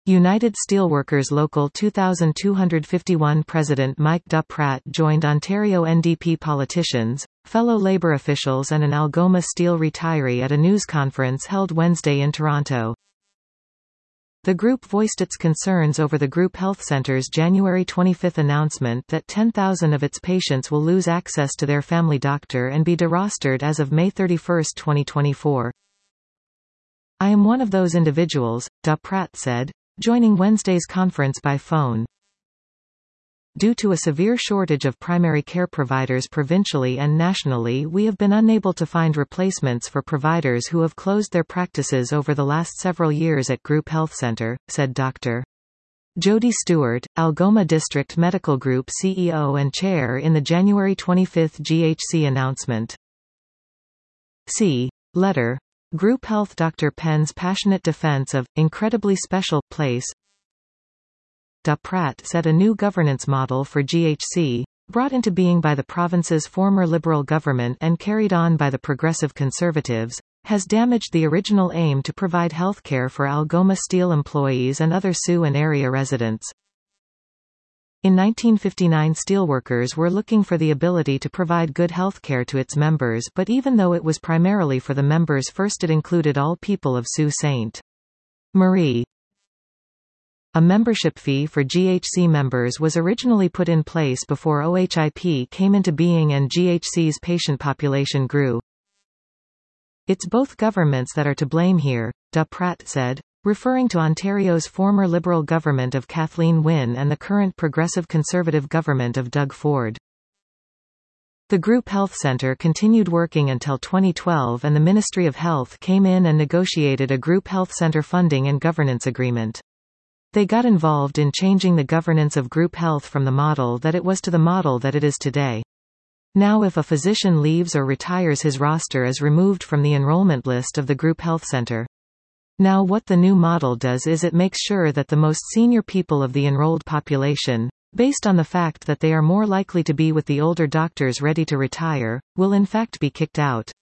United Steelworkers Local 2251 President Mike Duprat joined Ontario NDP politicians, fellow Labour officials and an Algoma Steel retiree at a news conference held Wednesday in Toronto. The group voiced its concerns over the Group Health Centre's January 25 announcement that 10,000 of its patients will lose access to their family doctor and be derostered as of May 31, 2024. "I am one of those individuals," Duprat said, joining Wednesday's conference by phone. "Due to a severe shortage of primary care providers provincially and nationally, we have been unable to find replacements for providers who have closed their practices over the last several years at Group Health Centre," said Dr. Jody Stewart, Algoma District Medical Group CEO and Chair in the January 25 GHC announcement. See letter. Group Health. Dr. Penn's passionate defense of incredibly special place. Duprat said a new governance model for GHC, brought into being by the province's former Liberal government and carried on by the Progressive Conservatives, has damaged the original aim to provide healthcare for Algoma Steel employees and other Sioux and area residents. In 1959, steelworkers were looking for the ability to provide good healthcare to its members, but even though it was primarily for the members first, it included all people of Sault Ste. Marie. A membership fee for GHC members was originally put in place before OHIP came into being and GHC's patient population grew. "It's both governments that are to blame here," Duprat said, referring to Ontario's former Liberal government of Kathleen Wynne and the current Progressive Conservative government of Doug Ford. The Group Health Centre continued working until 2012 and the Ministry of Health came in and negotiated a Group Health Centre funding and governance agreement. They got involved in changing the governance of group health from the model that it was to the model that it is today. Now if a physician leaves or retires, his roster is removed from the enrollment list of the Group Health Centre. Now what the new model does is it makes sure that the most senior people of the enrolled population, based on the fact that they are more likely to be with the older doctors ready to retire, will in fact be kicked out.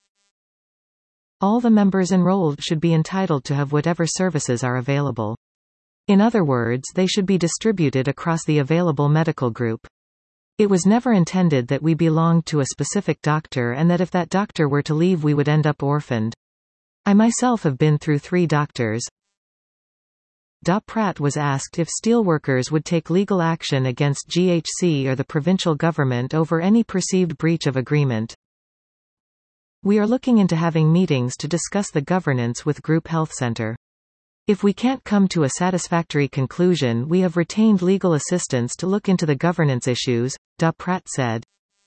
All the members enrolled should be entitled to have whatever services are available. In other words, they should be distributed across the available medical group. It was never intended that we belonged to a specific doctor and that if that doctor were to leave we would end up orphaned. I myself have been through 3 doctors. Duprat was asked if steelworkers would take legal action against GHC or the provincial government over any perceived breach of agreement. "We are looking into having meetings to discuss the governance with Group Health Centre. If we can't come to a satisfactory conclusion, we have retained legal assistance to look into the governance issues," Duprat said.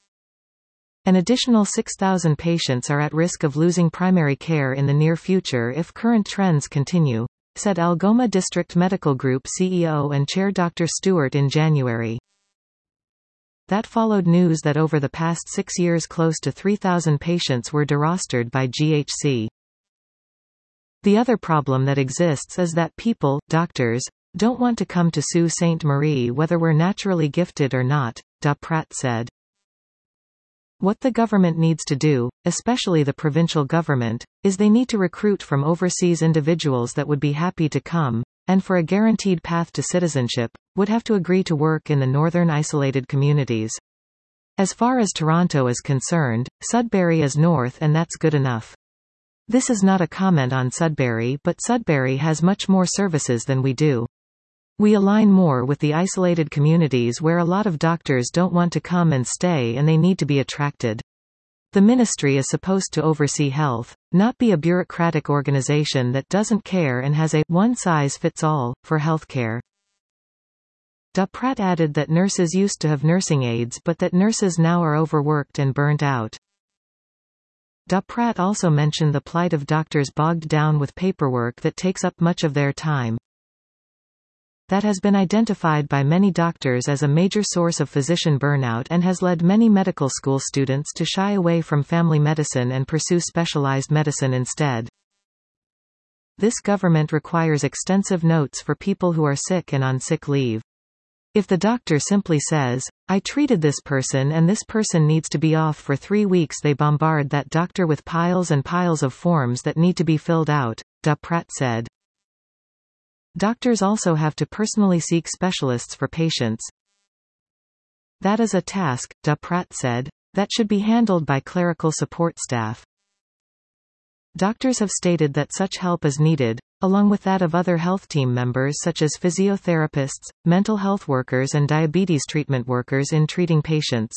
An additional 6,000 patients are at risk of losing primary care in the near future if current trends continue, said Algoma District Medical Group CEO and Chair Dr. Stewart in January. That followed news that over the past 6 years close to 3,000 patients were derostered by GHC. "The other problem that exists is that people, doctors, don't want to come to Sault Ste. Marie whether we're naturally gifted or not," Duprat said. "What the government needs to do, especially the provincial government, is they need to recruit from overseas individuals that would be happy to come, and for a guaranteed path to citizenship, would have to agree to work in the northern isolated communities. As far as Toronto is concerned, Sudbury is north and that's good enough. This is not a comment on Sudbury, but Sudbury has much more services than we do. We align more with the isolated communities where a lot of doctors don't want to come and stay and they need to be attracted. The ministry is supposed to oversee health, not be a bureaucratic organization that doesn't care and has a one-size-fits-all for healthcare." Duprat added that nurses used to have nursing aides but that nurses now are overworked and burnt out. Duprat also mentioned the plight of doctors bogged down with paperwork that takes up much of their time. That has been identified by many doctors as a major source of physician burnout and has led many medical school students to shy away from family medicine and pursue specialized medicine instead. "This government requires extensive notes for people who are sick and on sick leave. If the doctor simply says, 'I treated this person and this person needs to be off for 3 weeks,' they bombard that doctor with piles and piles of forms that need to be filled out," Duprat said. Doctors also have to personally seek specialists for patients. That is a task, Pratt said, that should be handled by clerical support staff. Doctors have stated that such help is needed, along with that of other health team members such as physiotherapists, mental health workers and diabetes treatment workers in treating patients.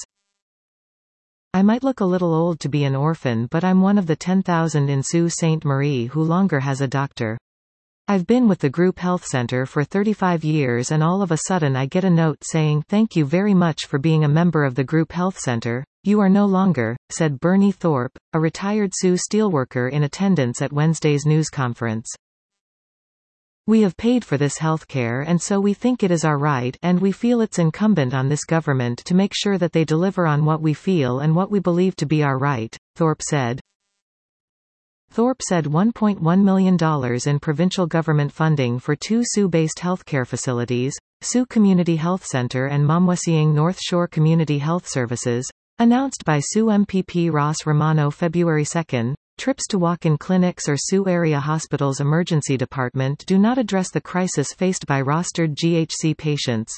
I might look a little old to be an orphan, but I'm one of the 10,000 in Sault Ste. Marie who longer has a doctor. I've been with the group health center for 35 years and all of a sudden I get a note saying thank you very much for being a member of the group health center. You are no longer, said Bernie Thorpe, a retired Sioux steelworker in attendance at Wednesday's news conference. We have paid for this healthcare and so we think it is our right and we feel it's incumbent on this government to make sure that they deliver on what we feel and what we believe to be our right, Thorpe said. Thorpe said $1.1 million in provincial government funding for 2 Sioux-based healthcare facilities, Sioux Community Health Center and Mamwasiang North Shore Community Health Services, announced by Sioux MPP Ross Romano February 2, trips to walk-in clinics or Sioux Area Hospital's emergency department do not address the crisis faced by rostered GHC patients.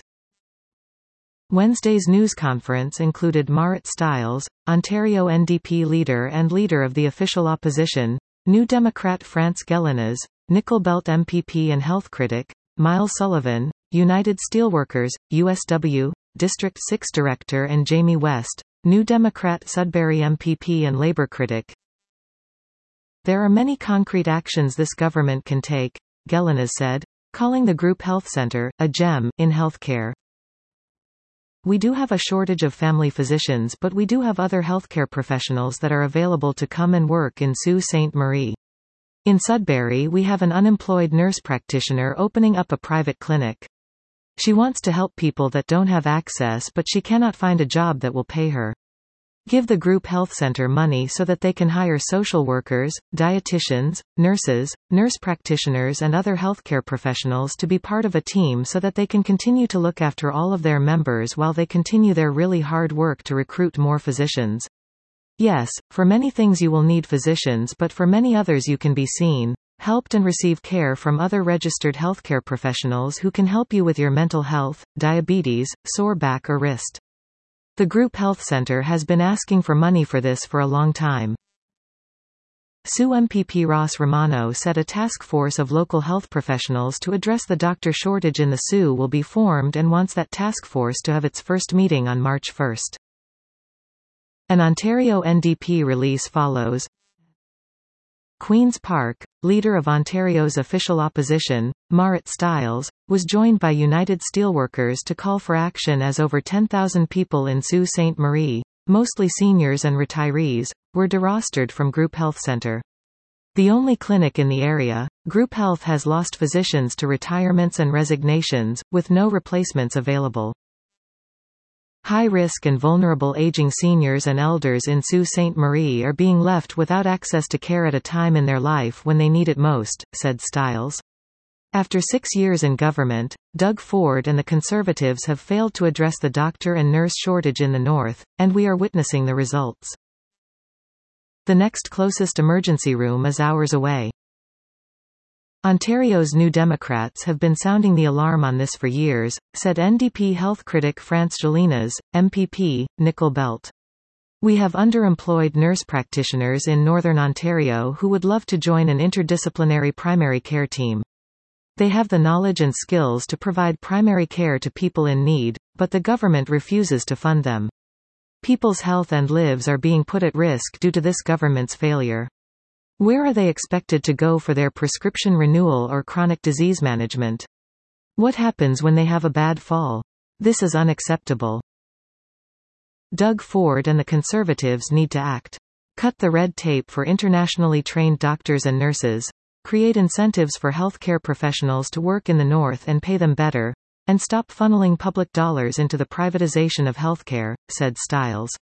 Wednesday's news conference included Marit Stiles, Ontario NDP leader and leader of the official opposition, New Democrat France Gélinas, Nickel Belt MPP and health critic, Miles Sullivan, United Steelworkers, USW, District 6 Director and Jamie West, New Democrat Sudbury MPP and Labour critic. There are many concrete actions this government can take, Gélinas said, calling the group health center a gem in healthcare. We do have a shortage of family physicians, but we do have other healthcare professionals that are available to come and work in Sault Ste. Marie. In Sudbury we have an unemployed nurse practitioner opening up a private clinic. She wants to help people that don't have access but she cannot find a job that will pay her. Give the group health center money so that they can hire social workers, dietitians, nurses, nurse practitioners and other healthcare professionals to be part of a team so that they can continue to look after all of their members while they continue their really hard work to recruit more physicians. Yes, for many things you will need physicians, but for many others you can be seen, helped and receive care from other registered healthcare professionals who can help you with your mental health, diabetes, sore back or wrist. The group health center has been asking for money for this for a long time. Sioux MPP Ross Romano said a task force of local health professionals to address the doctor shortage in the Sioux will be formed and wants that task force to have its first meeting on March 1. An Ontario NDP release follows. Queen's Park, leader of Ontario's official opposition, Marit Stiles, was joined by United Steelworkers to call for action as over 10,000 people in Sault Ste. Marie, mostly seniors and retirees, were derostered from Group Health Center. The only clinic in the area, Group Health has lost physicians to retirements and resignations, with no replacements available. High-risk and vulnerable aging seniors and elders in Sault Ste. Marie are being left without access to care at a time in their life when they need it most, said Stiles. After 6 years in government, Doug Ford and the Conservatives have failed to address the doctor and nurse shortage in the north, and we are witnessing the results. The next closest emergency room is hours away. Ontario's New Democrats have been sounding the alarm on this for years, said NDP health critic France Gélinas, MPP, Nickel Belt. We have underemployed nurse practitioners in Northern Ontario who would love to join an interdisciplinary primary care team. They have the knowledge and skills to provide primary care to people in need, but the government refuses to fund them. People's health and lives are being put at risk due to this government's failure. Where are they expected to go for their prescription renewal or chronic disease management? What happens when they have a bad fall? This is unacceptable. Doug Ford and the Conservatives need to act. Cut the red tape for internationally trained doctors and nurses, create incentives for healthcare professionals to work in the north and pay them better, and stop funneling public dollars into the privatization of healthcare, said Stiles.